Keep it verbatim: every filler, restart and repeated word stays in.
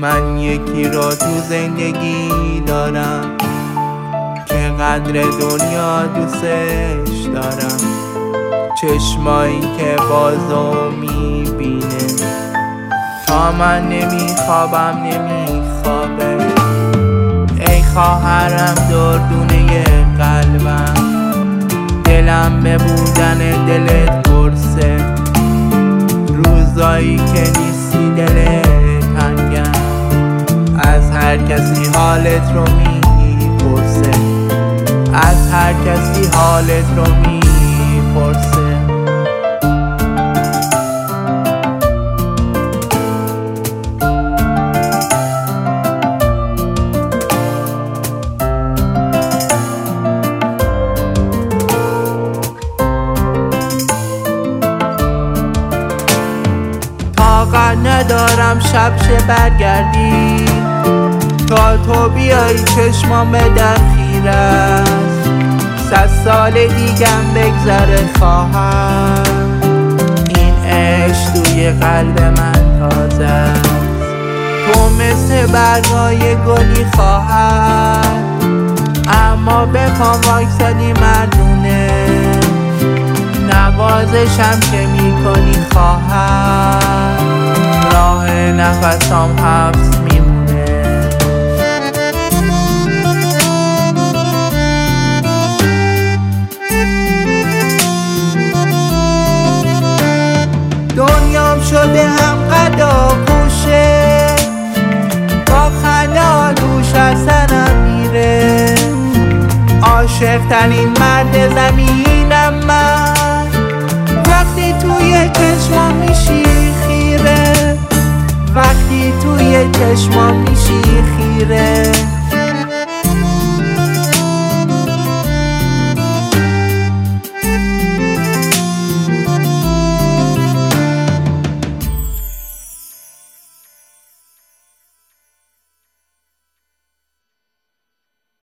من یکی رو تو زندگی دارم که قدر دنیا دوستش دارم، چشمایی که بازو میبینه تا من نمیخوابم نمیخوابه. ای خواهرم دردونه قلبم، دلم به بودن دلت قرصه، روزایی که نیستی دلت تنگم، از هر کسی حالت رو میپرسه، از هر کسی حالت رو میپرسه. طاقت ندارم شب شه برگردی، تا تو بیایی چشمام به در خیره است، صد سال دیگم بگذره خواهم، این عشق توی قلب من تازه است. تو مثل برگای گلی خواهر، اما به پام واکسادی مردونه، نوازشم که میکنی خواهر، راه نفسام حبس میمونه. دنیام شده هم قدا پوشه، با خنده دوش از سرم میره، عاشق ترین مرد زمینم من، وقتی توی چشمام میشی خیره، وقتی توی چشمام